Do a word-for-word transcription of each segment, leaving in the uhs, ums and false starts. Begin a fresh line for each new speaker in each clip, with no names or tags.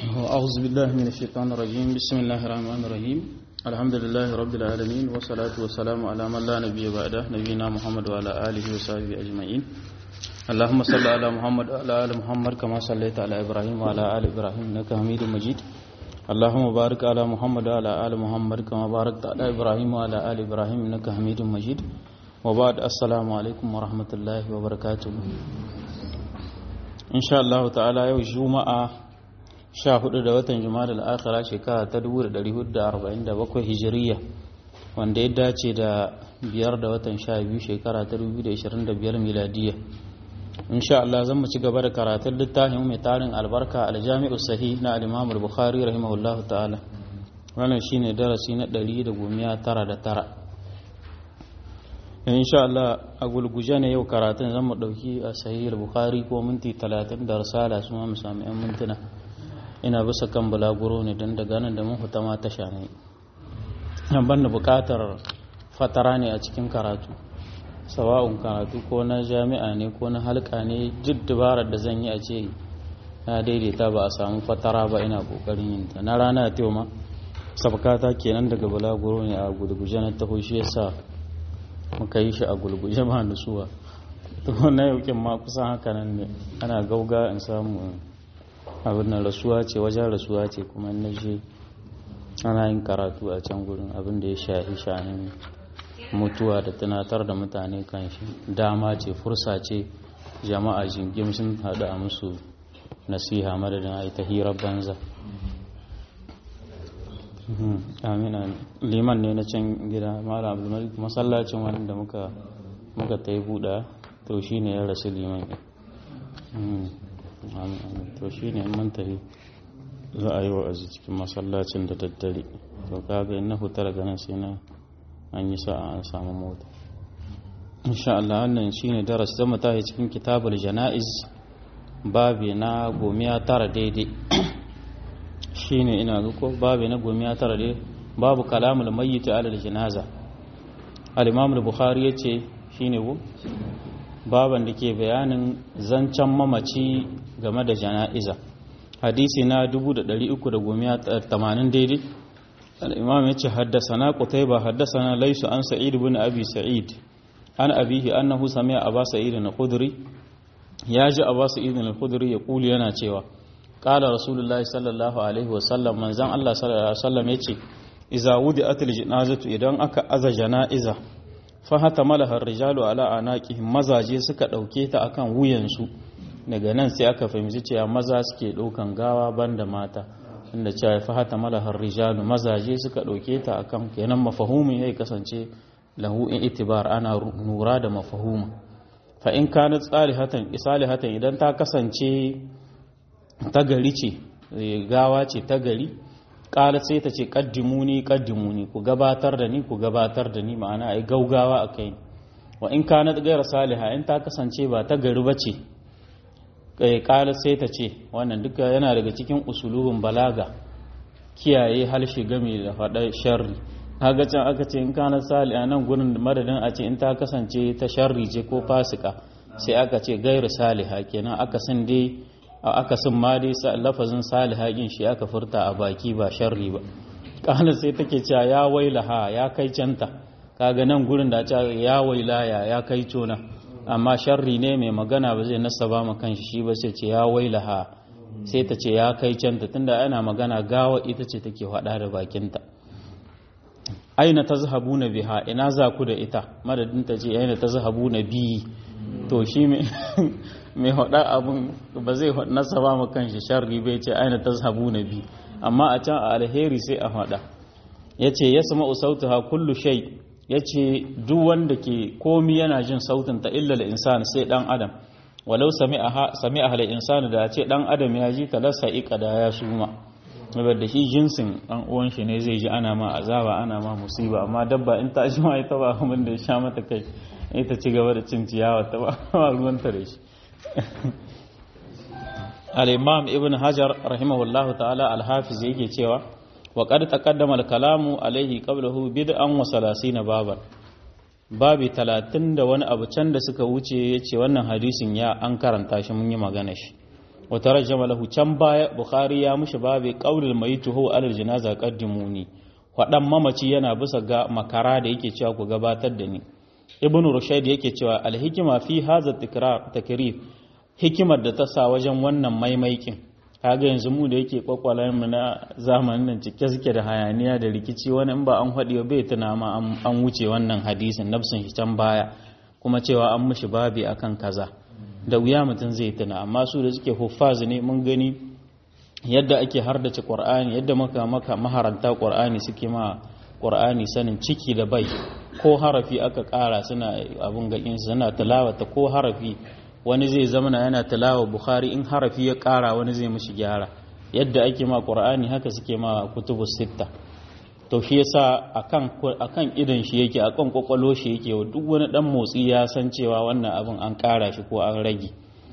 أعوذ بالله من الشيطان الرجيم بسم الله الرحمن الرحيم الحمد لله رب العالمين والصلاة والسلام على من لا نبي بعده نبينا محمد وعلى آله وصحبه أجمعين اللهم صل على محمد وعلى آل محمد كما صليت على إبراهيم وعلى آل إبراهيم إنك حميد مجيد اللهم بارك على محمد وعلى آل محمد كما باركت على إبراهيم وعلى آل إبراهيم إنك حميد مجيد وبعد السلام عليكم ورحمة الله وبركاته إن شاء الله تعالى يوم الجمعة sha hudu da watan Jumada al-Akhira shekara ta dubu da dari hudu da arba'in da bakwai hijiriya wanda ya dace da biyar da watan sha biyu shekara ta dubu da ishirin da biyar miladiya insha Allah zan mu ci gaba da karatun littafin mai tarin albarka al-Jami'u Sahih na al-Imam al-Bukhari rahimahullahu ta'ala wannan shine darasi na ɗari da goma tara da tara insha Allah a gulguje ne yau karatun zan mu dauki a Sahih al-Bukhari ko minti talatin da risala su ma mu sami yan mintuna ina bisa kan bulaguro ne don daga nan da mun huta ma tasha ne an banna bukatar fatara ne a cikin karatu sawa'un karatu ko na jami'a ne ko na halka ne duk dabarar da zan yi a ce na daidaita ba a samu fatara ba ina kokarin yin ta na rana ta ma sabkata kenan daga bulaguro ne a gulguje na taho shi yasa muka yi shi a gulguje ma nutsuwa to na yaukin ma kusan haka nan ne ana gauga in samu abin nan rasuwa ce wajen rasuwa ce kuma na je ana yin karatu a can gurin abin da ya shahi shanin mutuwa da tunatar da mutane kan shi dama ce fursa ce jama'a jingim sun haɗu a musu nasiha madadin a ita hirar banza amina liman ne na can gida mara abdulmalik masallacin wanda muka muka ta yi buɗa to shi ne ya rasu liman to shi ne mantahi za a yi wa'azi cikin masallacin da daddare to kaga in na huta daga nan sai na an yi sa'a an samu mota insha Allah wannan shine darasi zama tahi cikin kitabul janaiz babi na gomiya tara daidai shine ina ga ko babi na gomiya tara daidai babu kalamul mayyit ala al-janaza al-imam al-bukhari yace shine ko baban da ke bayanin zancen mamaci game da jana'iza hadisi na dubu da ɗari uku da tamanin daidai al'imam ya ce haddasana qutayba haddasana laysu an sa'id ibn abi sa'id an abihi annahu sami'a aba sa'id al-khudri ya ji aba sa'id al-khudri ya kuli yana cewa qala rasulullahi sallallahu alaihi wa sallam manzan Allah sallallahu alaihi wa sallam yace idza wudi'at al-janazatu idan aka aza jana'iza fahata malahar rijalu ala anaqihim mazaje suka dauke ta akan wuyansu daga nan sai aka fahimci cewa maza suke daukan gawa banda mata inda cewa fahata malahar rijalu mazaje suka dauke ta akan kenan mafahumin yayi kasance lahu in itibar ana nura da mafahuma fa in kanat salihatan isalihatan idan ta kasance ta gari ce gawa ce ta gari ƙalat sai ta ce ƙaddimuni ƙaddimuni ku gabatar da ni ku gabatar da ni ma'ana ai gaugawa a kai wa in kana gaira saliha in ta kasance ba ta gari ba ce ƙalat sai ta ce wannan duka yana daga cikin usulubin balaga kiyaye halshe game da faɗa sharri kaga can aka ce in kana saliha nan gurin madadin a ce in ta kasance ta sharri ce ko fasika sai aka ce gaira saliha kenan aka san dai a akasin ma dai lafazin salihakin shi aka furta a baki ba sharri ba kala sai take cewa ya wailaha ya kai canta kaga nan gurin da ta ya wailaya ya kai cona amma sharri ne mai magana ba zai nasaba ma kanshi shi ba sai ce ya wailaha sai ta ce ya kai canta tunda ana magana gawa ita ce take hada da bakinta aina tazhabuna biha ina za ku da ita madadin ta ce aina tazhabuna bi to shi mai mai hada abun ba zai nasaba ma kanshi sharri bai ce aina tazhabu nabi amma a can a alheri sai a hada yace yasma'u sautaha kullu shay yace duk wanda ke komi yana jin sautin ta illa al-insan sai dan adam walau sami'aha sami'aha al-insan da ce dan adam ya ji ta lasa iqada ya suma saboda shi jinsin dan uwan shi ne zai ji ana ma azaba ana ma musiba amma dabba in ta ji ma ita ba mun da ya sha mata kai ita ci gaba da cin ciyawa ta ba ruwan ta da shi al-imam ibn hajar rahimahullahu ta'ala al-hafiz yake cewa wa qad taqaddama al-kalamu alayhi qablahu bid'an wa salasina baban babi talatin da wani abu can da suka wuce yace wannan hadisin ya an karanta shi mun yi magana shi wa tarjama lahu can baya bukhari ya mushi babu qaulul mayitu huwa alal janaza qaddimuni wadan mamaci yana bisa ga makara da yake cewa ku gabatar da ni ibnu rushayd yake cewa al hikima fi hadha tikrar takrir hikimar da ta sa wajen wannan maimaikin kaga yanzu mu da yake kwakwalayen mu na zamanin nan cike suke da hayaniya da rikici wani in ba an hadi bai tuna ma an wuce wannan hadisin nafsin shi can baya kuma cewa an mushi babi akan kaza da wuya mutum zai tuna amma su da suke huffaz ne mun gani yadda ake hardace qur'ani yadda maka maka maharanta qur'ani suke ma qur'ani sanin ciki da bai ko harafi aka kara suna abun gakin suna tilawata ko harafi wani zai zamana yana tilawa bukhari in harafi ya kara wani zai mishi gyara yadda ake ma qur'ani haka suke ma kutubus sitta to shi yasa akan akan idan shi yake akan kwakwalo shi yake duk wani dan motsi ya san cewa wannan abin an kara shi ko an rage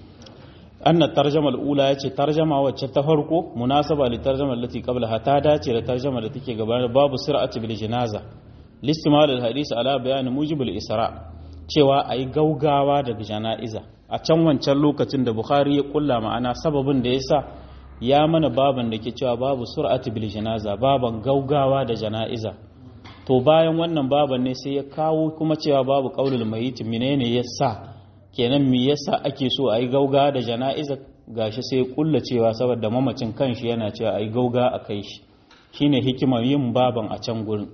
anna tarjama al-ula yace tarjama wacce ta farko munasaba li tarjama allati qablaha ta dace da tarjama da take gaba babu sir'ati bil janaza listimal al-hadith ala bayan mujibul isra cewa ayi gaugawa daga jana'iza a can wancan lokacin da bukhari ya kulla ma'ana sababin da yasa ya mana baban da ke cewa babu sur'ati bil janaza baban gaugawa da jana'iza to bayan wannan baban ne sai ya kawo kuma cewa babu qaulul mayyit menene yasa kenan me yasa ake so ayi gaugawa da jana'iza gashi sai ya kulla cewa saboda mamacin kanshi yana cewa ayi gauga a kai shi shine hikimar yin baban a can gurin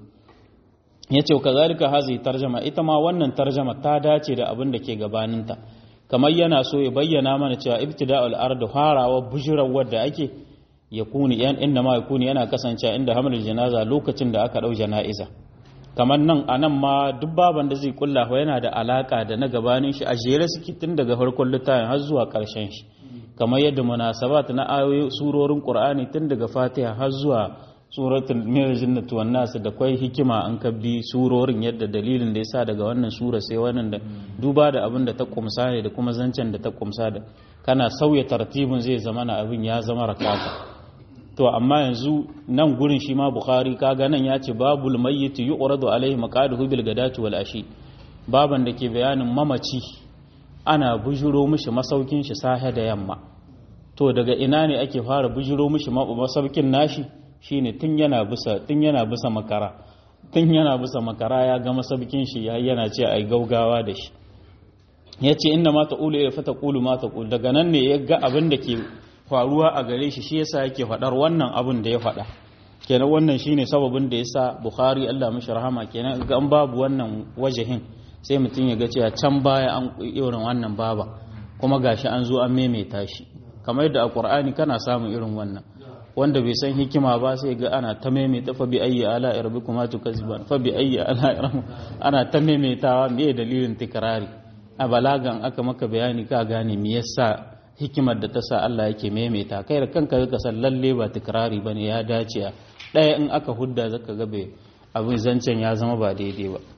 yace kazalika hazi tarjama ita ma wannan tarjama ta dace da abin da ke gabaninta kamar yana so ya bayyana mana cewa ibtida'ul ardu harawa bujurar wadda ake yakuni yan inda ma yakuni yana kasancewa inda hamlul janaza lokacin da aka dau jana'iza kamar nan anan ma duk baban da zai kulla yana da alaka da na gabanin shi a jere suke tun daga farkon littafin har zuwa karshen shi kamar yadda munasabat na ayoyi surorin qur'ani tun daga fatiha har zuwa suratul jinnati wan nas da kai hikima an kabbi surorin yadda dalilin da yasa daga wannan sura sai wannan da duba da abin da ta kumsa ne da kuma zancen da ta kumsa da kana sauya tartibin zai zama na abin ya zama rakata to amma yanzu nan gurin shi ma bukhari kaga nan ya ce babul mayyit yu'radu alaihi maqaduhu bil gadati wal ashi baban da ke bayanin mamaci ana bujuro mishi masaukin shi sahe da yamma to daga ina ne ake fara bujuro mishi masaukin nashi shine tun yana bisa tun yana bisa makara tun yana bisa makara ya ga masaukin shi ya yana ce ai gaugawa da shi yace inna ma taqulu ila fataqulu ma taqul daga nan ne ya ga abin da ke faruwa a gare shi shi yasa yake fadar wannan abin da ya fada kenan wannan shine sababin da yasa bukhari Allah mishi rahama kenan ga an babu wannan wajahin sai mutum ya ga cewa can baya an irin wannan baba kuma gashi an zo an maimaita shi kamar yadda a qur'ani kana samun irin wannan wanda bai san hikima ba sai ga ana ta maimaita fa bi ayyi ala rabbikuma tukazziban fa bi ayyi ala ana ta maimaitawa me dalilin tikrari a balagan aka maka bayani ka gane me yasa hikimar da ta sa Allah yake maimaita kai da kanka ka san lalle ba tikrari bane ya dace daya in aka hudda zaka ga bai abin zancen ya zama ba daidai ba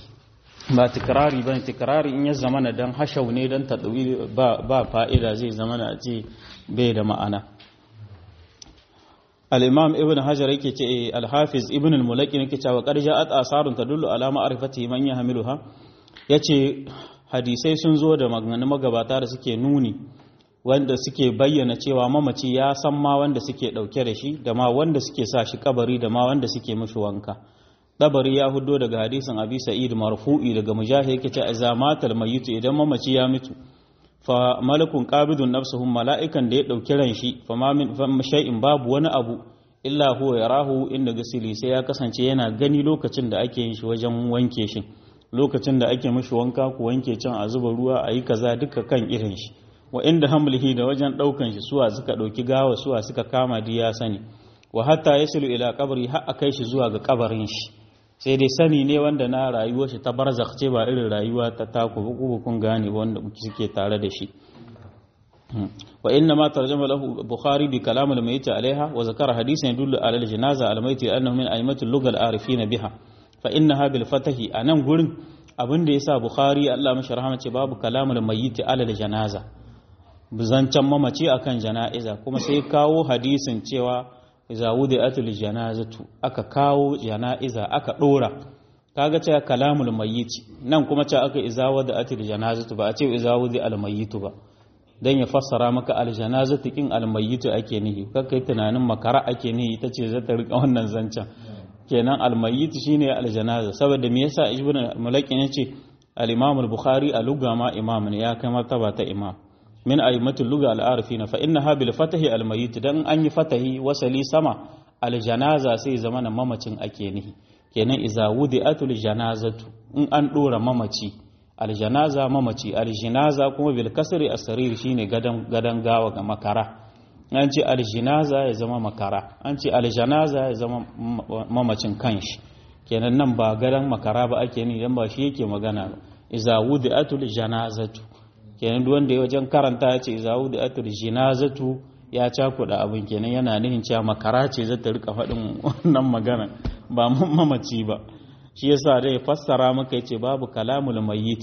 ba tikrari bane tikrari in ya zama na dan hashau ne dan tadwi ba ba fa'ida zai zama na ce bai da ma'ana al-imam ibn hajar yake ce al-hafiz ibn al-mulaki yake cewa qad ja'at asarun tadullu ala ma'rifati man yahmiluha yace hadisai sun zo da maganganun magabata da suke nuni wanda suke bayyana cewa mamaci ya san ma wanda suke dauke da shi da ma wanda suke sa shi kabari da ma wanda suke mishi wanka dabari ya hudo daga hadisin abi sa'id marfu'i daga mujahid yake cewa izamatal mayyitu idan mamaci ya mutu fa malakun qabidun nafsuhum mala'ikan da ya dauki ran shi fa ma min shay'in babu wani abu illa huwa yarahu inda gasili sai ya kasance yana gani lokacin da ake yin shi wajen wanke shi lokacin da ake mishi wanka ku wanke can a zuba ruwa a yi kaza duka kan irin shi wa inda hamlihi da wajen daukan shi suwa suka dauki gawa suwa suka kama di ya sani wa hatta yasilu ila qabri har akai shi zuwa ga kabarin shi sai dai sani ne wanda na rayuwar shi ta barzakh ce ba irin rayuwa ta taku buku kun gane wanda suke tare da shi wa inna ma tarjama lahu bukhari bi kalam al-mayyit alaiha wa zakara hadithan yadullu ala al-janaza al-mayyit annahu min a'immati al-lugha al-arifin biha fa innaha bil fatahi anan gurin abin da yasa bukhari Allah mashi rahama ce babu kalam al-mayyit ala al-janaza bizancan mamaci akan jana'iza kuma sai kawo hadisin cewa iza wudi'atul janazatu aka kawo jana'iza aka dora kaga cewa kalamul mayyit nan kuma cewa aka iza wudi'atul janazatu ba a ce iza wudi'al mayyitu ba dan ya fassara maka aljanazatu kin almayyitu ake nihi kai tunanin makara ake nihi ita ce za ta rika wannan zancen kenan almayyitu shine aljanaza saboda me yasa ibn al-mulaki ne ce al-imam al-bukhari a lugha ma imam ne ya kai martaba ta imam min a'immatul lugha al-arifina fa innaha bil fatahi al-mayyit dan an yi fatahi wasali sama aljanaza sai zamana mamacin ake nihi kenan iza wudi'atul janazatu in an dora mamaci aljanaza mamaci aljinaza kuma bil kasri as-sarir shine gadan gadan gawa ga makara an ce aljinaza ya zama makara an ce aljanaza ya zama mamacin kanshi kenan nan ba gadan makara ba ake ni dan ba shi yake magana ba iza wudi'atul janazatu kenan duk wanda ya wajen karanta ya ce iza wudi'atul jinazatu ya cakuda abin kenan yana nihin cewa makara ce za ta rika faɗin wannan magana ba mamaci ba shi yasa dai fassara maka yace babu kalamul mayyit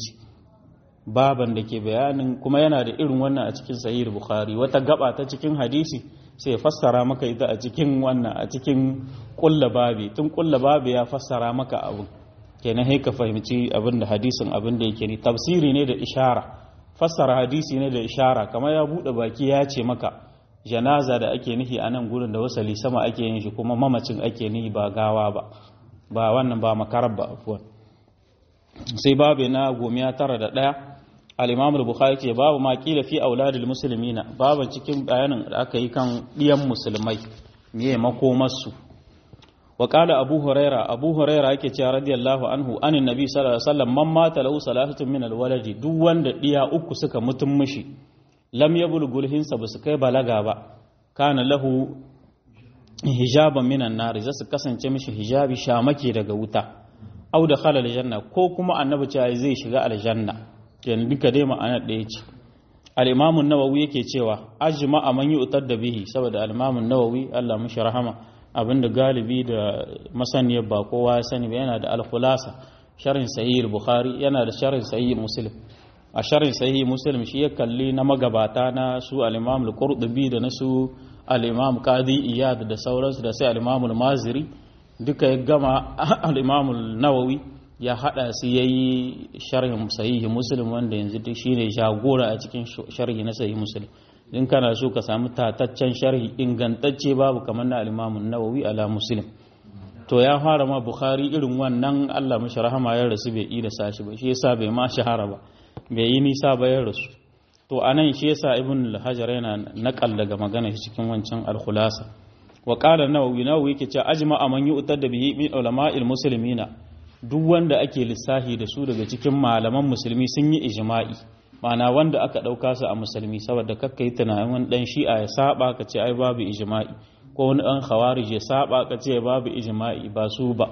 baban da ke bayanin kuma yana da irin wannan a cikin sahih bukhari wata gaba ta cikin hadisi sai ya fassara maka ita a cikin wannan a cikin kulla babi tun kulla babi ya fassara maka abu kenan sai ka fahimci abin da hadisin abin da yake ni tafsiri ne da ishara fassara hadisi ne da ishara kamar ya bude baki ya ce maka janaza da ake nihi a nan gurin da wasali sama ake yin shi kuma mamacin ake nihi ba gawa ba ba wannan ba makarar ba afuwan sai babu na gomiya tara da ɗaya al-imam al-bukhari ce babu ma kila fi auladil muslimina babu cikin bayanin da aka yi kan ɗiyan musulmai miye makomarsu wa qala abu huraira abu huraira yake cewa radiyallahu anhu anin nabi sallallahu alaihi wasallam man mata lahu salatun min al-waladi duk wanda ɗiya uku suka mutum mishi lam yabulgul hinsa basu kai balaga ba kana lahu hijaban minan nari zasu kasance mishi hijabi shamake daga wuta au da khala aljanna ko kuma annabi cewa zai shiga aljanna kenan duka dai ma'ana ɗaya ce al-imam an-nawawi yake cewa ajma'a man yu'tar da bihi saboda al-imam an-nawawi Allah mishi rahama abinda galibi da masaniyar ba kowa ya sani ba yana da al-khulasa sharhin sahih al-bukhari yana da sharhin sahih muslim a sharhin sahih muslim shi ya kalli na magabata na su al-imam al-qurtubi da na su al-imam qadi iyad da sauransu da sai al-imam al-maziri duka ya gama al-imam an-nawawi ya hada su yayi sharhin sahih muslim wanda yanzu duk shine jagora a cikin sharhi na sahih muslim din kana so ka samu tataccen sharhi ingantacce babu kamar na al-imam an-nawawi ala muslim to ya fara ma bukhari irin wannan Allah mishi rahama ya rasu bai yi da sashi ba shi yasa bai ma shahara ba bai yi nisa ba ya rasu to anan shi yasa ibn al-hajar yana nakal daga magana shi cikin wancan al-khulasa wa qala nawawi nawawi yake cewa ajma'a man yu'tar da bihi min ulama'il muslimina duk wanda ake lissahi da su daga cikin malaman musulmi sun yi ijma'i ma'ana wanda aka dauka su a musulmi saboda kakka yi tunanin wani dan shi'a ya saba ka ce ai babu ijma'i ko wani dan khawarij ya saba ka ce babu ijma'i ba su ba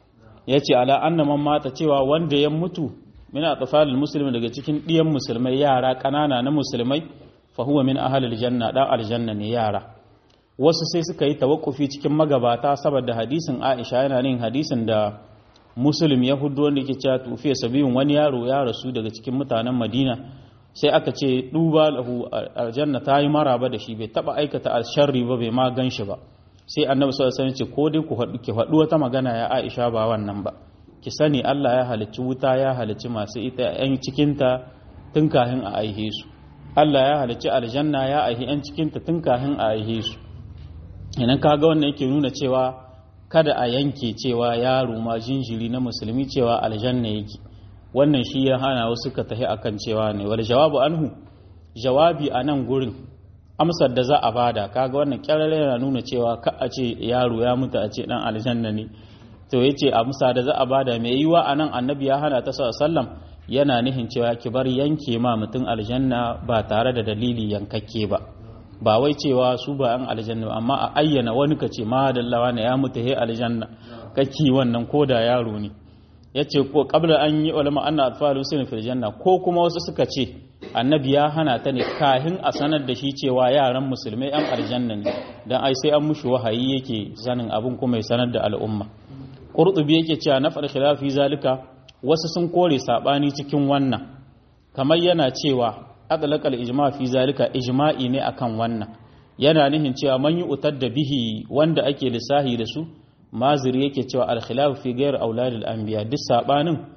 yace ala anna man mata cewa wanda ya mutu min atfalil muslimi daga cikin diyan musulmai yara kanana na musulmai fa huwa min ahlil janna da aljanna ne yara wasu sai suka yi tawakkufi cikin magabata saboda hadisin Aisha yana nin hadisin da Muslim ya hudu wanda yake cewa tufiya sabiyun wani yaro ya rasu daga cikin mutanen Madina sai aka ce duba lahu aljanna ta yi maraba da shi bai taba aikata alsharri ba bai ma ganshi ba sai annabi sallallahu alaihi wasallam ce ko dai ku haɗu ki faɗi wata magana ya Aisha ba wannan ba ki sani Allah ya halicci wuta ya halicci masu ita yan cikinta tun kahin a aihe su Allah ya halicci aljanna ya aihe yan cikinta tun kahin a aihe su idan kaga wannan yake nuna cewa kada a yanke cewa yaro ma jinjiri na musulmi cewa aljanna yake wannan shi ya hana wasu ka tahi akan cewa ne wal jawabu anhu jawabi a nan gurin amsar da za a bada kaga wannan kyarare yana nuna cewa ka a ce yaro ya mutu a ce dan aljanna ne to yace amsa da za a bada mai yiwa anan annabi ya hana ta sallam yana nihin cewa ki bar yanke ma mutun aljanna ba tare da dalili yankakke ba ba wai cewa su ba an aljanna amma a ayyana wani kace ma dallawa ne ya mutu he aljanna kake wannan koda yaro ne yace ko qabla an yi ulama anna atfalu sun fil janna ko kuma wasu suka ce annabi ya hana ta ne kahin a sanar da shi cewa yaran musulmai an aljanna ne dan ai sai an mushi wahayi yake sanin abun kuma ya sanar da al'umma qurtubi yake cewa nafar khilafi zalika wasu sun kore sabani cikin wannan kamar yana cewa adlaqal ijma fi zalika ijma'i ne akan wannan yana nihin cewa man yu'tar da bihi wanda ake lissahi da su maziri yake cewa al-khilaf fi ghayr auladil anbiya duk sabanin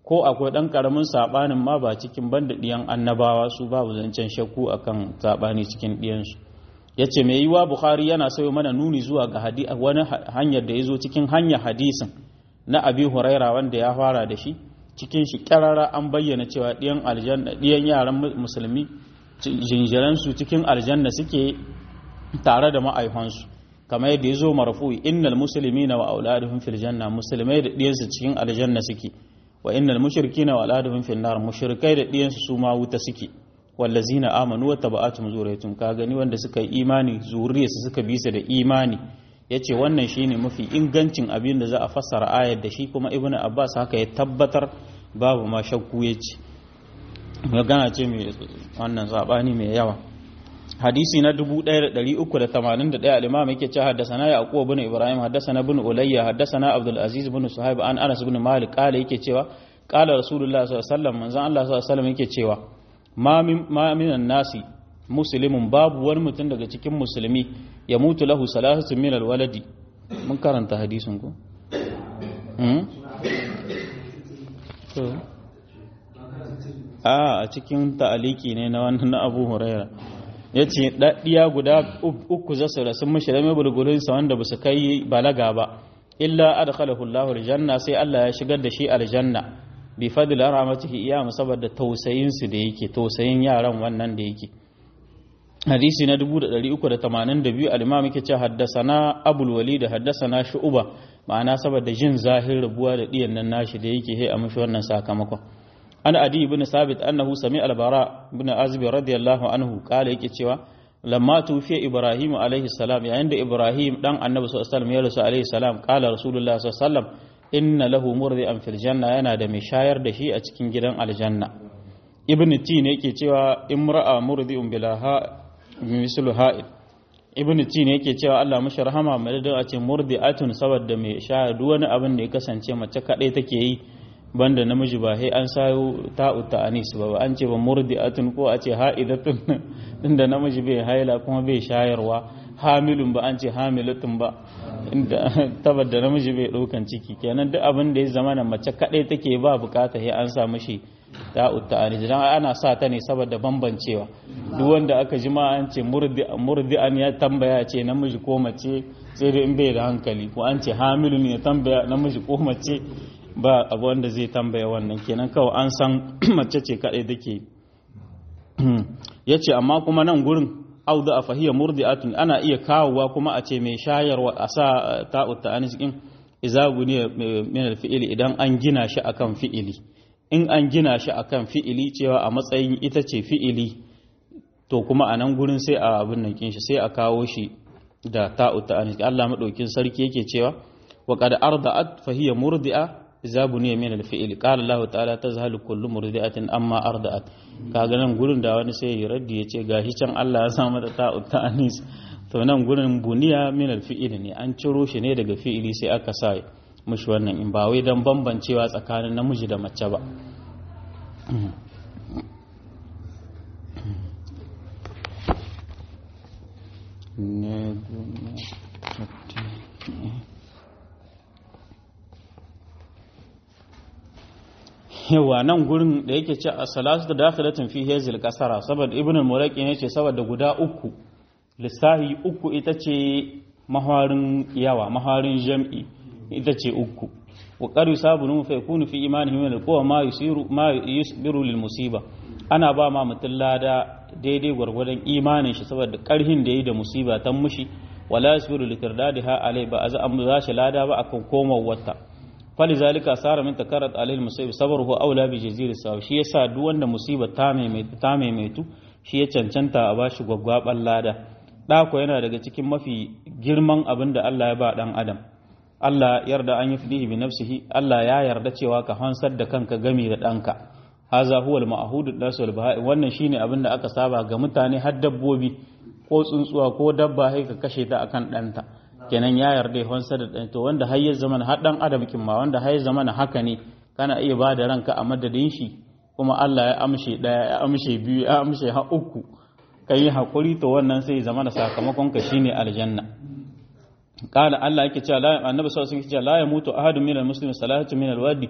ko akwai dan karamin sabanin ma ba cikin banda diyan annabawa su babu zancen shakku akan sabani cikin diyansu. Yace mai yiwa Bukhari yana sayo mana nuni zuwa ga hadisi wani hanyar da yazo cikin hanyar hadisin na Abi Huraira wanda ya fara da shi cikin shi karara an bayyana cewa diyan aljanna diyan yaran musulmi jinjiran su cikin aljanna suke tare da ma'aifansu kamar yadda yazo marfu'i innal muslimina wa auladuhum fil janna musulmai da diyansu cikin aljanna suke wa innal mushrikina wa auladuhum fil nar mushrikai da diyansu su ma wuta suke wallazina amanu wa taba'atum zuriyatun ka gani wanda suka yi imani zuriyarsu suka bi su da imani yace wannan shine mafi ingancin abin da za a fassara ayar da shi kuma ibnu abbas haka ya tabbatar babu ma shakku yace magana ce mai wannan sabani mai yawa. Hadisi na dubu ɗaya da ɗari uku da tamanin da ɗaya al-imam yake cewa haddathana yaqub ibn ibrahim haddathana ibn ulayya haddathana abdul aziz ibn suhaib an anas ibn malik qala yake cewa qala rasulullah sallallahu alaihi wasallam manzon Allah sallallahu alaihi wasallam yake cewa ma minan nasi muslimun babu wani mutum daga cikin musulmi ya mutu lahu salasatun min alwaladi. Mun karanta hadisin ku a a cikin ta'aliki ne na wannan na Abu Huraira yace daddiya guda uku zasu rasu mishi da mai bulgulin sa wanda basu kai balaga ba illa adkhalahu Allahu aljanna sai Allah ya shigar da shi aljanna bi fadli rahmatihi iyyamu saboda tausayin su da yake tausayin yaran wannan da yake. Hadisi na dubu da ɗari uku da tamanin da biyu al-imam yake cewa haddasana abul walid haddasana shu'ba ma'ana saboda jin zahir rubuwa da diyan nan nashi da yake he a mishi wannan sakamakon. An adi ibn sabit annahu sami al-bara ibn azib radiyallahu anhu kala yake cewa lamma tufiya ibrahim alaihi salam yayin da ibrahim dan annabi sallallahu alaihi wasallam ya rasu alaihi salam kala rasulullah sallallahu alaihi wasallam inna lahu murdi'an fil janna yana da mai shayar da shi a cikin gidan aljanna. Ibn Tin yake cewa imra'a murdi'un bilaha mislu ha'id. Ibn Tin yake cewa Allah mashi rahama mai da a ce murdi'atun saboda mai shayar duk wani abin da ya kasance mace kadai take yi banda namiji ba sai an sayo ta'u ta'anis ba an ce ba murdi'atun ko a ce ha'idatun inda namiji bai haila kuma bai shayarwa hamilun ba an ce hamilatun ba inda tabbata namiji bai daukan ciki kenan duk abin da ya zama na mace kadai take ba bukata sai an sa mishi ta'u ta'anis dan ana sa ta ne saboda bambancewa duk wanda aka ji ma an ce murdi murdi'an ya tambaya ce namiji ko mace sai dai in bai da hankali ko an ce hamilun ya tambaya namiji ko mace ba abu wanda zai tambaya wannan kenan kawai an san mace ce kadai take yace amma kuma nan gurin auda a fahiyya murdi'atun ana iya kawowa kuma a ce mai shayarwa a sa ta'ut ta'anis din izabu ne min al-fi'li idan an gina shi akan fi'ili in an gina shi akan fi'ili cewa a matsayin ita ce fi'ili to kuma a nan gurin sai a abin nan kin shi sai a kawo shi da ta'ut ta'anis. Allah madaukin sarki yake cewa wa qad arda'at fahiyya murdi'a izabu ne min al-fi'li qala Allah ta'ala tazhalu kullu murdi'atin amma arda'at. Kaga nan gurin da wani sai ya raddi ya ce gashi can Allah ya samu da ta'ut ta'anis to nan gurin buniya min al-fi'li ne an ciro shi ne daga fi'ili sai aka sa mushi wannan in ba wai dan bambancewa tsakanin namiji da mace ba. yawa nan gurin da yake ce a salatu da dakhilatun fi hazil kasara saboda ibn al-muraqi ne ce saboda guda uku lissahi uku ita ce maharin yawa maharin jam'i ita ce uku wa qad yusabunu fa yakunu fi imanihi min al-quwa ma yusiru ma yusbiru lil musiba ana ba ma mutun lada daidai gwargwadon imanin shi saboda karhin da yi da musiba tan mushi wala yusbiru likirdadiha alai ba za a za shi lada ba akan komar wata falizalika sara min takarat alil musib sabruhu aula bi jazir saw shi yasa duk wanda musiba ta mai ta maimaitu shi ya cancanta a bashi gwaggwaban lada dako yana daga cikin mafi girman abin da Allah ya ba dan adam Allah yarda an yi fihi bi nafsihi Allah ya yarda cewa ka hansar da kanka gami da danka haza huwa al ma'hud das wal baha'i wannan shine abin da aka saba ga mutane har dabbobi ko tsuntsuwa ko dabba sai ka kashe ta akan danta kenan ya yarda ya hansar da dan to wanda har ya zama har dan adam kin ma wanda har ya zama haka ne kana iya ba da ranka a madadin shi kuma Allah ya amshe daya ya amshe biyu ya amshe har uku kai hakuri to wannan sai zama da sakamakon ka shine aljanna. Kala Allah yake cewa la annabi sallallahu alaihi wasallam la yamutu ahadun minal muslimin salatu minal wadi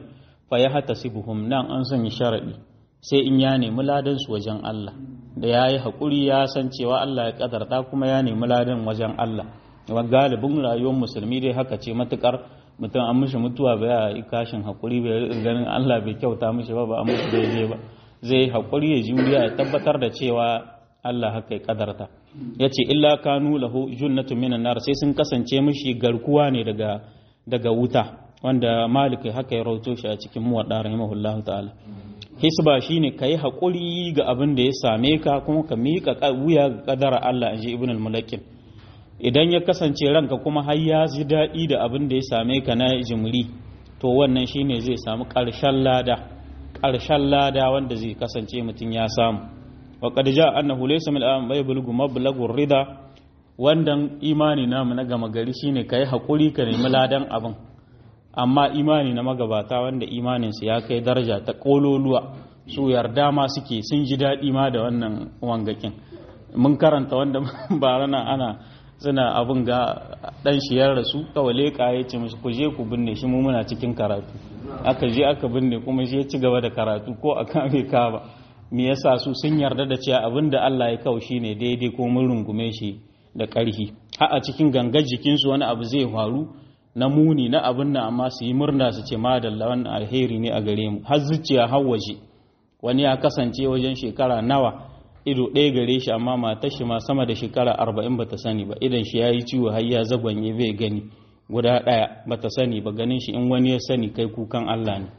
fa ya hatasibuhum nan an sanya sharadi sai in ya nemi ladan su wajen Allah da yayi hakuri ya san cewa Allah ya kadarta kuma ya nemi ladan wajen Allah wa galibin rayuwar musulmi dai haka ce matukar mutum an mishi mutuwa ba ya yi kashin hakuri bai ganin Allah bai kyauta mishi ba ba an mishi daidai ba zai hakuri ya juriya ya tabbatar da cewa Allah haka ya kadarta yace illa kanu lahu junnatun minan nar sai sun kasance mishi garkuwa ne daga daga wuta wanda Malik haka ya rawaito shi a cikin muwadda rahimahullahu ta'ala hisba shine kai hakuri ga abin da ya same ka kuma ka mika wuya ga kadara Allah inji ibn al-mulakkin idan ya kasance ranka kuma har ya ji daɗi da abin da ya same ka na jimri to wannan shine zai samu ƙarshen lada ƙarshen lada wanda zai kasance mutum ya samu wa qad jaa annahu laysa min al-amri bulgu mablagur rida wannan imani namu na gama gari shine kai hakuri ka nemi ladan abin amma imani na magabata wanda imanin su ya kai daraja ta kololuwa su yarda ma suke sun ji daɗi ma da wannan wangakin mun karanta wanda ba rana ana suna abin ga dan shi ya rasu kawai leka ya ce musu ku je ku binne shi mu muna cikin karatu aka je aka binne kuma shi ya ci gaba da karatu ko akan bai ka ba me yasa su sun yarda da cewa abin da Allah ya kawo shine daidai ko mun rungume shi da ƙarfi har a cikin gangar jikin su wani abu zai faru na muni na abin nan amma su yi murna su ce madalla wannan alheri ne a gare mu har zuciya har waje wani ya kasance wajen shekara nawa ido ɗaya gare shi amma matar shi ma sama da shekara arba'in bata sani ba idan shi ya yi ciwo har ya zagwanye bai gani guda ɗaya bata sani ba ganin shi in wani ya sani kai kukan Allah ne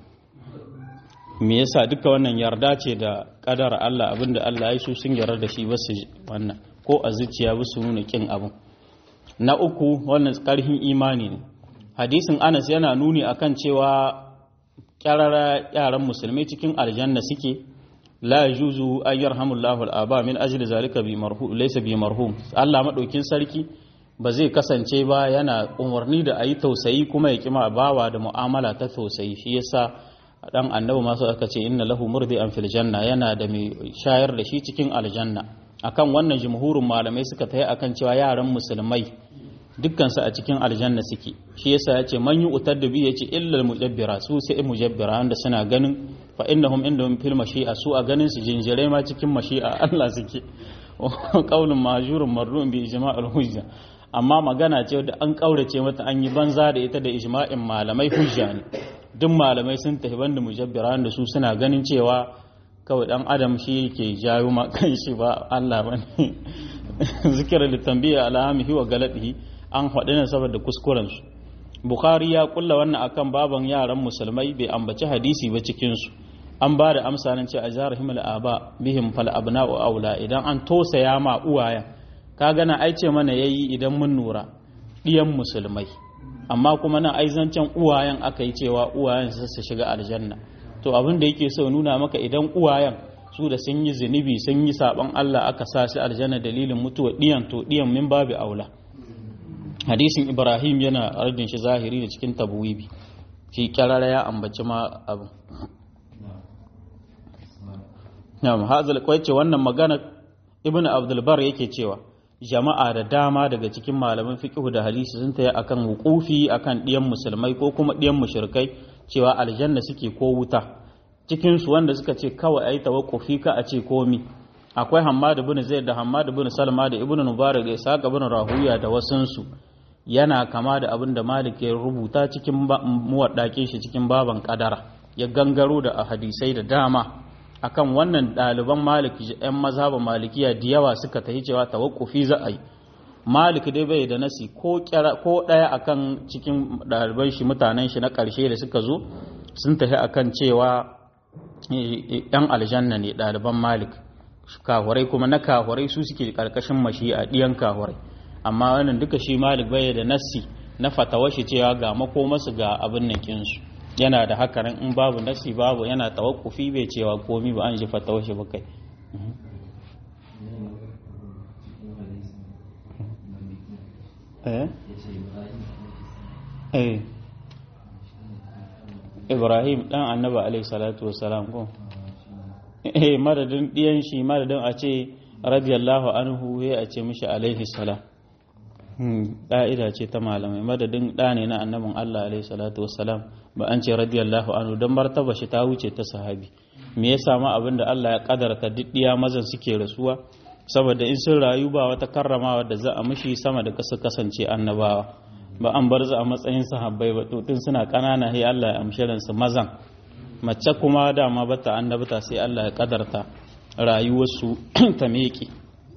me yasa duka wannan yarda ce da kadara Allah abinda Allah ya so sun yarda da shi ba su wannan ko a zuciya ba su nuna kin abin na uku wannan karhin imani ne hadisin Anas yana nuni akan cewa kyarara yaran musulmai cikin aljanna suke la yajuzu an yarhamullahu al-aba min ajli zalika bi marhum laysa bi marhum Allah madaukin sarki ba zai kasance ba yana umarni da ayi tausayi kuma ya kima bawa da mu'amala ta tausayi shi yasa dan annabi masu aka ce inna lahu murdi'an fil janna yana da mai shayar da shi cikin aljanna akan wannan jumhurin malamai suka tayi akan cewa yaran musulmai dukkan su a cikin aljanna suke shi yasa yace man yu'taddu bi yace illa al-mujabbira su sai mujabbira wanda suna ganin fa innahum indahum fil mashi'a su a ganin su jinjire ma cikin mashi'a Allah suke qaulun majurun marrun bi ijma'il hujja amma magana ce da an kaurace mata an yi banza da ita da ijma'in malamai hujja ne duk malamai sun tafi banda mujabbira da su suna ganin cewa kawai dan adam shi yake jayo ma kanshi ba Allah bane zikira da tambiya alamihi wa galadihi an faɗi ne saboda kuskuren su Bukhari ya kulla wannan akan baban yaran musulmai bai ambaci hadisi ba cikin su an ba da amsa nan ce ajarhim al-aba bihim fal abna'u aula idan an tosaya ma uwayen ka gana ai ce mana yayi idan mun nura diyan musulmai amma kuma nan ai zancen uwayen aka yi cewa uwayen su su shiga aljanna to abin da yake so nuna maka idan uwayen su da sun yi zunubi sun yi saban Allah aka sa su aljanna dalilin mutuwa diyan to diyan min babu aula hadisin Ibrahim yana ardin shi zahiri da cikin tabwibi shi karara ya ambaci ma abu na'am hazal kai ce wannan magana Ibn Abdul Bar yake cewa jama'a da dama daga cikin malaman fiqh da hadisi sun taya akan wuqufi akan diyan musulmai ko kuma diyan mushrikai cewa aljanna suke ko wuta cikin su wanda suka ce kawai ayi tawaqqufi ka a ce komi akwai Hammad ibn Zaid da Hammad ibn Salma da Ibn Mubarak da Ishaq ibn Rahuya da wasansu yana kama da abin da Malik ya rubuta cikin muwaddakin shi cikin baban kadara ya gangaro da hadisai da dama akan wannan ɗaliban Malik yan mazhaban Malikiya da yawa suka tahi cewa tawaqqufi za a yi Malik dai bai da nasi ko ko daya akan cikin ɗaliban shi mutanen shi na ƙarshe da suka zo sun tahi akan cewa yan aljanna ne ɗaliban Malik kahurai kuma na kahurai su suke karkashin mashi'a diyan kahurai amma wannan duka shi Malik bai da nassi na fatawa shi cewa ga makomasu ga abin nan kinsu yana da hakanan in babu nassi babu yana tawakkufi bai cewa komi ba an ji fatawa shi ba kai eh eh Ibrahim dan Annabi alaihi salatu wassalam ko eh madadin diyan shi madadin a ce radiyallahu anhu ya a ce mishi alaihi salam ƙa'ida ce ta malamai madadin ɗa ne na annabin Allah alaihi salatu wassalam ba an ce radiyallahu anhu don martaba shi ta wuce ta sahabi. Me ya samu abin da Allah ya kadarta duk diya mazan suke rasuwa saboda in sun rayu ba wata karramawa da za a mishi sama da kasa kasance annabawa ba an bar su a matsayin sahabbai ba to tun suna ƙanana sai Allah ya amshi ransu mazan mace kuma dama bata annabta sai Allah ya kadarta rayuwarsu ta miƙe.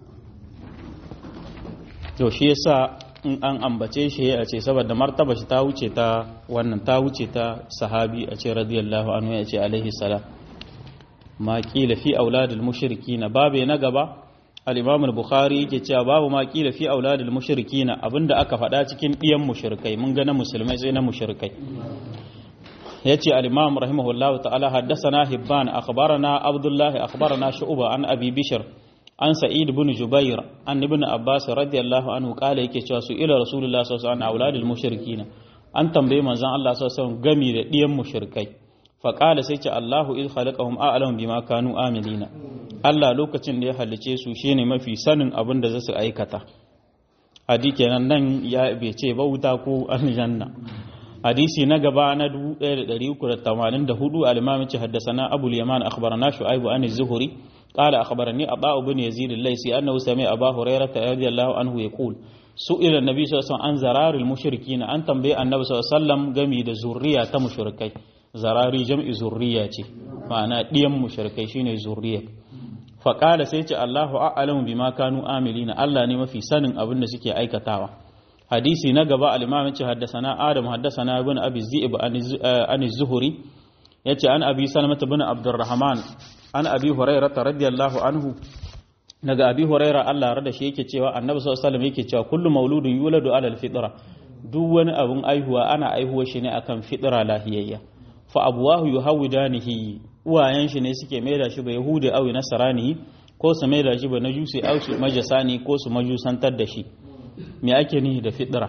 To shi yasa in an ambace shi a ce saboda martaba shi ta wuce ta wannan ta wuce ta sahabi a ce radiyallahu anhu ya ce alaihi salam. ma qila fi auladil mushrikin babu na gaba al-imam al-bukhari yake cewa babu ma qila fi auladil mushrikin abinda aka faɗa cikin diyan mushrikai mun ga na musulmai sai na mushrikai. yace al-imam rahimahullahu ta'ala haddathana hibban akhbarana abdullah akhbarana shu'ba an abi bishr an sa'id ibn jubair an ibn abbas radiyallahu anhu kala yake cewa su ila rasulullah sallallahu alaihi wasallam auladul mushrikin an tambaye manzon Allah sallallahu alaihi wasallam gami da diyan mushrikai fa kala sai ce Allahu iz khalaqahum a'lamu bima kanu amilina Allah lokacin da ya halice su shine mafi sanin abin da zasu aikata. Hadi kenan nan ya bai ce ba wuta ko aljanna. hadisi na gaba na dubu ɗaya da ɗari uku da tamanin da hudu al-imam ce haddasana abul yaman akhbarana shu'aib an az-zuhri qala akhbarani aba ibn yazid al-laysi annahu sami'a aba hurairah radiyallahu anhu yaqul su'ila an-nabi sallallahu alaihi wasallam an zararil mushrikin an tambaye annabi sallallahu alaihi wasallam gami da zurriya ta mushrikai. Zarari jam'i zurriya ce ma'ana diyan mushrikai shine zurriya. fa qala sai ce Allahu a'lamu bima kanu amilina Allah ne mafi sanin abin da suke aikatawa. hadisi na gaba al-imam ce haddasana adam haddasana ibn abi zi'ib an az-zuhri yace an abi salmah ibn abdurrahman an abi hurairah radiyallahu anhu daga abi hurairah Allah rada shi yake cewa annabi sallallahu alaihi wasallam yake cewa kullu mauludun yuladu ala al-fitra duk wani abun aihuwa ana aihuwa shi ne akan fitra lahiyayya fa abuwahu yuhawidanihi uwayen shi ne suke maida shi ba yahudi aw nasrani ko su maida shi ba najusi aw su majasani ko su majusantar da shi. Me ake nihi da fitra?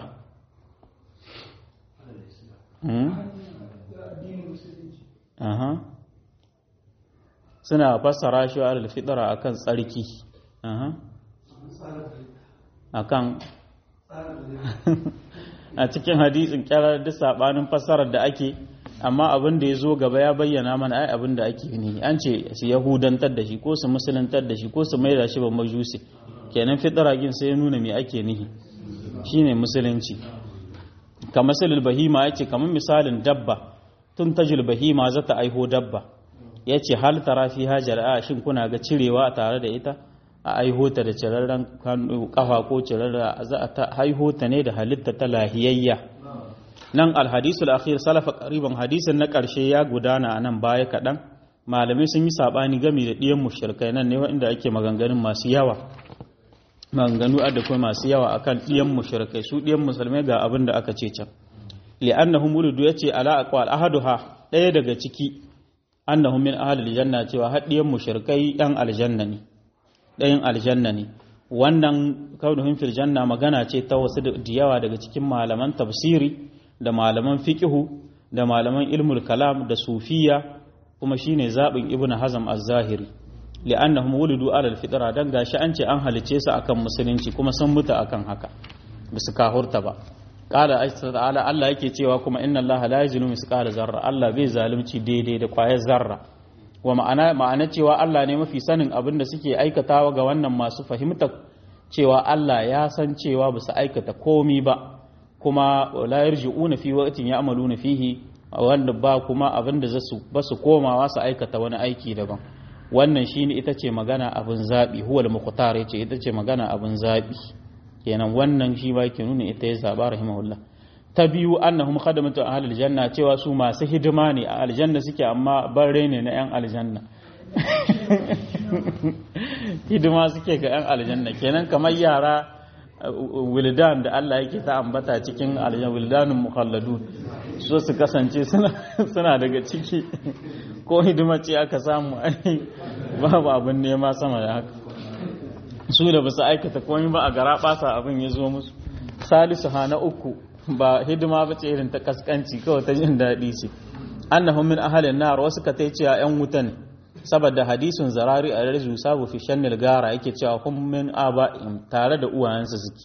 Aha. Suna fassara shi alal fitra akan tsarki. Aha. Akan a cikin hadisin kyarar duk sabanin fassarar da ake amma abin da ya zo gaba ya bayyana mana ai abin da ake nihi an ce su yahudantar da shi ko su musuluntar da shi ko su maida shi ba majusi kenan fitra gin sai ya nuna me ake nihi shine musulunci. kamar salil bahima yace kamar misalin dabba tun tajil bahima za ta aiho dabba yace hal tara fi hajara shin kuna ga cirewa tare da ita a aiho ta da cirarren kafa ko cirarra za ta haiho ta ne da halitta ta lahiyayya. nan alhadisul akhir salafa qariban hadisin na karshe ya gudana nan baya kadan malamai sun yi sabani game da diyan mushrikai nan ne wanda ake maganganun masu yawa maganganu da kuma masu yawa akan diyan mushrikai su diyan musulmai ga abin da aka ce can li'annahum uridu yace ala aqwal ahaduha daya daga ciki annahum min ahli aljanna cewa har diyan mushrikai dan aljanna ne dayan aljanna ne. wannan kaunuhum fil janna magana ce ta wasu da yawa daga cikin malaman tafsiri da malaman fiqhu da malaman ilmul kalam da sufiya kuma shine zabin ibnu hazm az-zahiri li'annahum wulidu ala al-fitra dan gashi an ce an halice su akan musulunci kuma sun mutu akan haka bisu kahurta ba. qala ta'ala Allah yake cewa kuma inna Allah la yuzlimu misqala zarra Allah bai zalunci daidai da kwayar zarra wa ma'ana ma'ana cewa Allah ne mafi sanin abin da suke aikatawa ga wannan masu fahimta cewa Allah ya san cewa bisu aikata komi ba kuma la yarji'una fi waqtin ya'maluna fihi wanda ba kuma abin da zasu basu komawa su aikata wani aiki daban. wannan shine ita ce magana abin zabi huwal muqtar yace ita ce magana abin zabi kenan wannan shi ba ke nuna ita ya zaba rahimahullah. ta biyu annahum khadamatu ahli aljanna cewa su masu hidima ne a aljanna suke amma bare ne na yan aljanna hidima suke ga yan aljanna kenan kamar yara wildan da Allah yake ta ambata cikin aljanna wildanun mukhalladun so su kasance suna suna daga ciki ko hidima ce aka samu ai babu abin nema sama da haka su da basu aikata komai ba a gara basa abin ya zo musu. salisu hana uku ba hidima ba ce irin ta kaskanci kawai ta jin daɗi ce annahum min ahalin nar wasu ka tai cewa yan wuta ne saboda hadisin zarari a razu sabu fi shannil gara yake cewa hum min aba'in tare da uwayensa suke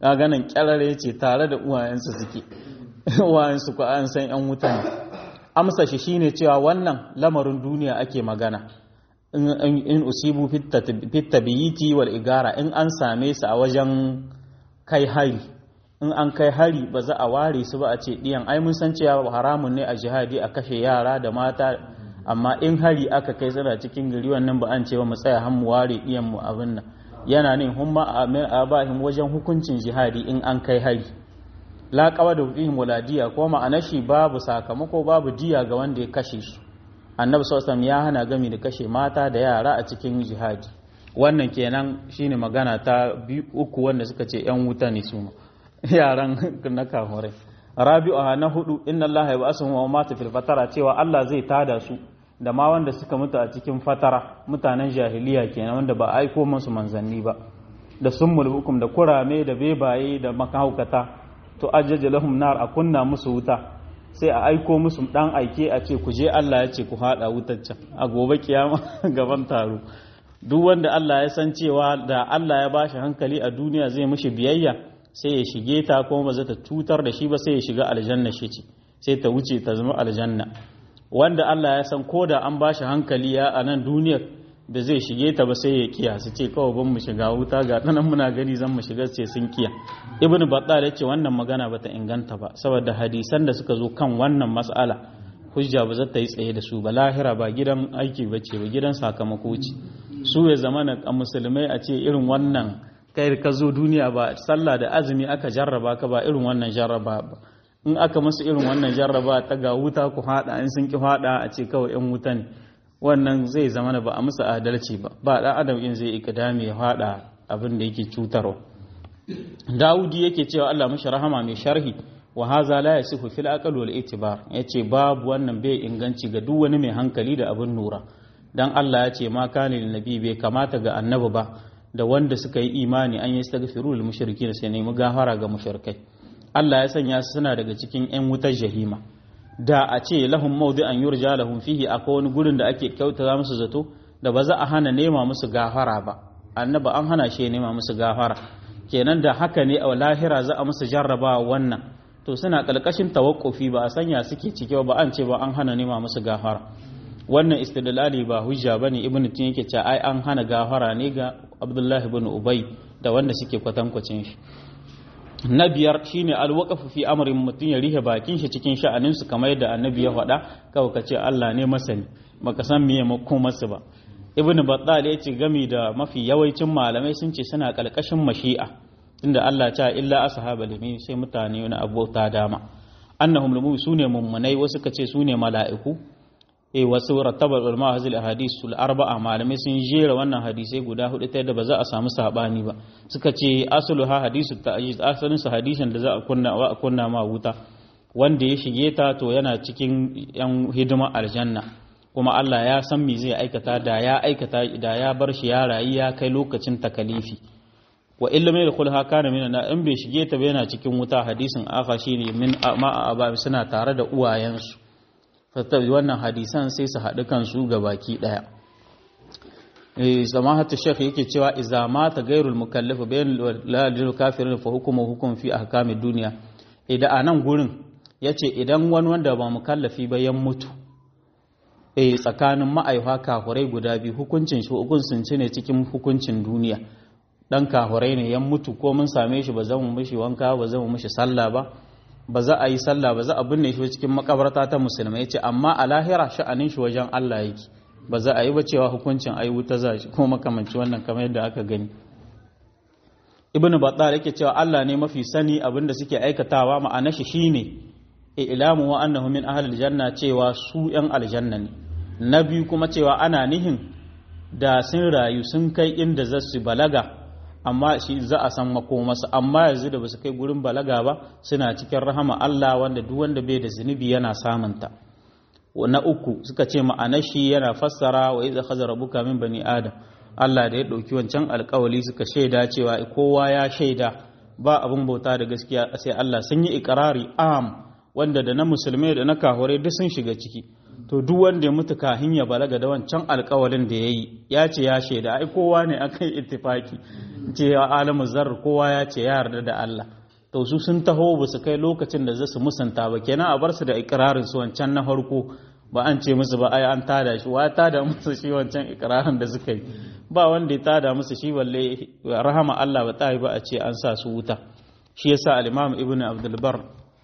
kaga nan kyarare ce tare da uwayensu suke uwayensu ko an san yan wuta ne. Amsa shi shine cewa wannan lamarin duniya ake magana in, in, in usibu fit tabiyiti wal igara in an same su a wajen kai hari in an kai hari ba za a ware su ba a ce diyan ai mun san cewa haramun ne a jihadi a kashe yara da mata amma in hari aka kai suna cikin gari wannan ba an ce ba mu tsaya har mu ware diyan mu abin nan yana ne humma a bahim wajen hukuncin jihadi in an kai hari la qawa da fihim waladiya ko ma'anar shi babu sakamako babu diya ga wanda ya kashe su. Annabi sallallahu alaihi wasallam ya hana gami da kashe mata da yara a cikin jihadi. Wannan kenan shine magana ta biyu uku wanda suka ce yan wuta ne su yaran na kafirai. Rabi'uha na hudu inna Allaha yab'asuhum wa mata fil fatara cewa Allah zai tada su da ma wanda suka mutu a cikin fatara mutanen jahiliya kenan wanda ba aiko musu manzanni ba da summul hukum da kurame da bebaye da makaukata to ajjaja lahum nar a kunna musu wuta sai a aiko musu dan aike a ce ku je Allah ya ce ku hada wutar can a gobe kiyama gaban taro. Duk wanda Allah ya san cewa da Allah ya bashi hankali a duniya zai mishi biyayya sai ya shige ta kuma ba za ta cutar da shi ba sai ya shiga aljanna shi ce sai ta wuce ta zama aljanna. Wanda Allah ya san koda an bashi hankali ya a nan duniyar da zai shige ta ba sai ya kiya su ce kawai ban mu shiga wuta ga ɗanan muna gani zan mu shiga sai sun kiya. Ibn Battal ya ce wannan magana bata inganta ba saboda hadisan da suka zo kan wannan mas'ala hujja ba za ta yi tsaye da su ba. Lahira ba gidan aiki ba ce ba gidan sakamako ce. Su ya zama na musulmai a ce irin wannan kai ka zo duniya ba sallah da azumi aka jarraba ka ba irin wannan jarraba ba. In aka musu irin wannan jarraba ta ga wuta ku hada in sun ki hada a ce kawai yan wuta ne. Wannan zai zama ba a musu adalci ba ba dan adam in zai ikdami ya hada abin da yake cutarwa. Dawudi yake cewa Allah mashi rahama mai sharhi wa haza la yasifu fil aql wal itibar yace babu wannan bai inganci ga duk wani mai hankali da abin nura dan Allah ya ce ma kana lin nabi bai kamata ga annabi ba da wanda suka yi imani an yi staghfiru lil mushrikin sai nemi gafara ga mushrikai. Allah ya sanya su suna daga cikin yan wutar jahima. Da a ce lahum mawdi'an yurja lahum fihi akwai wani gurin da ake kyautata musu zato da ba za a hana nema musu gafara ba. Annabi an hana shi nema musu gafara. Kenan da haka ne a lahira za a musu jarrabawa wannan to suna kalkashin tawakkufi ba a sanya suke ciki ba an ce ba an hana nema musu gafara. Wannan istidlali ba hujja bane. Ibn Tin yake cewa ai an hana gafara ne ga Abdullah ibn Ubay da wanda suke kwatankwacin shi. Na biyar shine alwaqafu fi amrin mutun ya rihe bakin shi cikin sha'anin su kamar yadda annabi ya faɗa kawai kace Allah ne masani baka san meye makomarsu ba. Ibn Battal ya ce gami da mafi yawancin malamai sun ce suna kalkashin mashi'a inda Allah ta illa ashabal yamin sai mutane na abota dama annahum lumu sune mummunai wasu kace sune mala'iku eh wasu rattaba ulama hazil ahadith sul arba'a malamai sun jera wannan hadisai guda hudu ta yadda ba za a samu sabani ba. Suka ce aslu ha hadisu ta'jiz asalin su hadisin da za a kunna wa a kunna ma wuta wanda ya shige ta to yana cikin yan hidima aljanna kuma Allah ya san me zai aikata da ya aikata da ya bar shi ya rayu ya kai lokacin takalifi. Wa illa mai khulha kana min na in bai shige ta ba yana cikin wuta. Hadisin aka shine min ma aba suna tare da uwayensu. Fatawi wannan hadisan sai su haɗu kansu ga baki ɗaya. Eh samahatu shaykh yake cewa idza mata ghairul mukallaf bayan lil kafirin fa hukumu hukum fi ahkamid dunya. Idan anan gurin yace idan wani wanda ba mukallafi ba ya mutu eh tsakanin ma'aifa kafirai guda biyu hukuncin shi hukuncin ne cikin hukuncin duniya. Dan kafirai ne ya mutu ko mun same shi ba zan mu mishi wanka ba zan mu mishi sallah ba ba za a yi sallah ba za a binne shi cikin makabarta ta musulmai yace amma a lahira sha'anin shi wajen Allah yake ba za a yi ba cewa hukuncin ayi wuta za shi ko makamanci wannan kamar yadda aka gani. Ibn Battal yake cewa Allah ne mafi sani abinda suke aikatawa ma'anar shi shine ilamu wa annahu min ahli aljanna cewa su yan aljanna ne. Na biyu kuma cewa ana nihin da sun rayu sun kai inda za su balaga amma shi za a san makomarsa amma yanzu da basu kai gurin balaga ba suna cikin rahama Allah wanda duk wanda bai da zunubi yana samunta. Na uku suka ce ma'anar shi yana fassara wa idza khazara rabbuka min bani adam Allah da ya dauki wancan alƙawali suka shaida cewa kowa ya shaida ba abin bauta da gaskiya sai Allah sun yi ikrari am wanda da na musulmai da na kafirai duk sun shiga ciki to duk wanda ya mutu kahin ya balaga da wancan alƙawalin da yayi ya ce ya shaida ai kowa ne akan ittifaki ce alamu zarr kowa ya ce ya yarda da Allah to su sun taho ba su kai lokacin da za su musanta ba kenan a bar su da ikrarin su wancan na farko ba an ce musu ba ai an tada shi wa tada musu shi wancan ikrarin da suka yi ba wanda ya tada musu shi balle rahama Allah ba ta yi ba a ce an sa su wuta shi yasa al-Imam Ibn Abdul Bar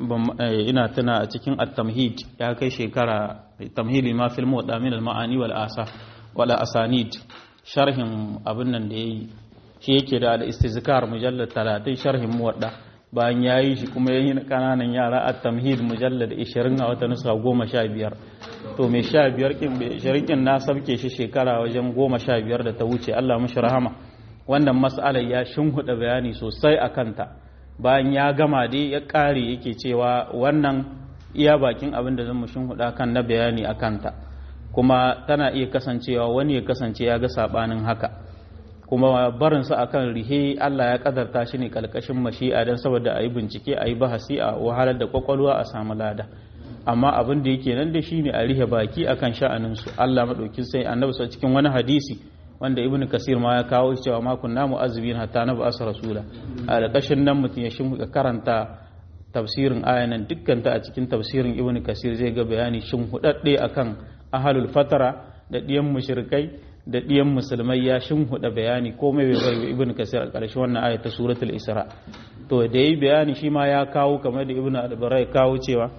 ina tuna a cikin at-Tamhid ya kai shekara tamhili ma fil muwadda min al-ma'ani wal asa wala asanid sharhin abin nan da yayi shi yake da al-istizkar mujallad talatin sharhin muwadda bayan yayi shi kuma yayi na kananan yara at-tamhid mujallad ishirin a wata nusa goma sha biyar to mai sha biyar kin bai ishirin kin na sabke shi shekara wajen goma sha biyar da ta wuce Allah mushi rahama wannan mas'alar ya shinhuda bayani sosai akan ta bayan ya gama dai ya kare yake cewa wannan iya bakin abin da zan mushin huda kan na bayani a kanta kuma tana iya kasancewa wani ya kasance ya ga sabanin haka kuma barinsa akan rihe Allah ya kadarta shi ne kalkashin mashi'a don saboda a yi bincike a yi bahasi a wahalar da kwakwalwa a samu lada amma abin da yake nan da shi ne a rihe baki akan sha'aninsu Allah maɗaukin sai annabi sa cikin wani hadisi wanda ibn kasir ma ya kawo cewa ma kunna mu'azzibin hatta na ba'asa rasula a kalkashin nan mutum ya shin karanta tafsirin ayanan dukkanta a cikin tafsirin ibn kasir zai ga bayani shin hudadde akan ahlul fatara da diyan mushrikai da diyan musulmai ya shin huda bayani komai bai bai ibn kasir a ƙarshen wannan aya ta suratul isra to da yayi bayani shi ma ya kawo kamar da ibn al-barai kawo cewa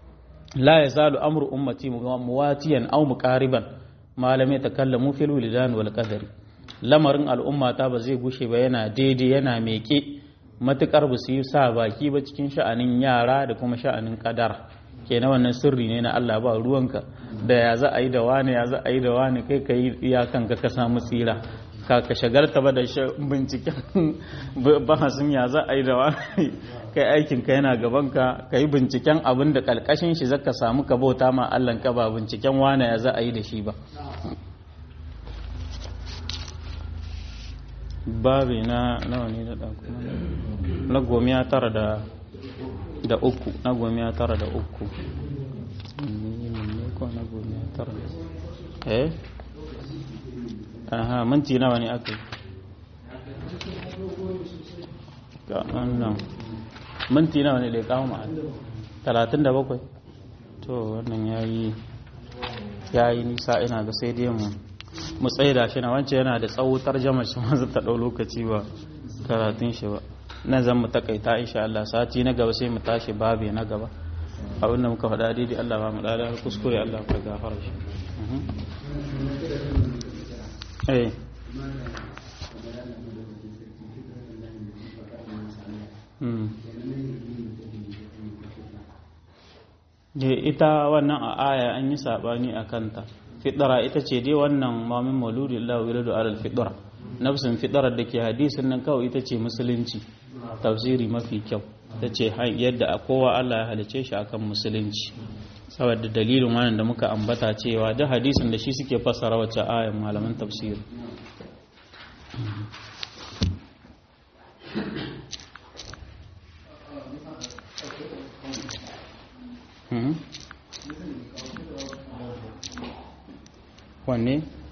la yazalu amru ummati muwatiyan aw muqariban malamai takallamu fil wildan wal qadari lamarin al'ummata ba zai gushe ba yana daidai yana meke matukar ba su yi sa baki ba cikin sha'anin yara da kuma sha'anin kadar kenan wannan sirri ne na Allah ba ruwanka da ya za a yi da wani ya za a yi da wani kai ka yi iyakanka ka samu tsira ka ka shagarta ba da binciken bahasin ya za a yi da wani kai aikin ka yana gaban ka ka yi binciken abin da kalkashin shi zaka samu ka bauta ma Allah ka ba binciken wani ya za a yi da shi ba babi na nawa ne da ɗauku na gomiya tara da da uku na gomiya tara da uku ko na gomiya tara da eh aha minti nawa ne aka ga wannan minti nawa ne da ya kawo ma'a talatin da bakwai to wannan yayi yayi nisa ina ga sai dai mu mu tsaye da shi na wancan yana da tsawo tarjama shi ma zai ta ɗau lokaci ba karatun shi ba nan zan mu takaita insha Allah sati na gaba sai mu tashi babe na gaba abin da muka faɗa daidai Allah ba mu dada kuskure Allah ka gafara shi eh ita wannan a aya an yi sabani a kanta fidara ita ce dai wannan mamin mauludi Allah wiladu alal fidara nafsin fidarar da ke hadisin nan kawai ita ce musulunci tafsiri mafi kyau ta ce yadda a kowa Allah ya halice shi akan musulunci saboda dalilin wannan da muka ambata cewa duk hadisin da shi suke fassara wacce ayan malaman tafsiri wanne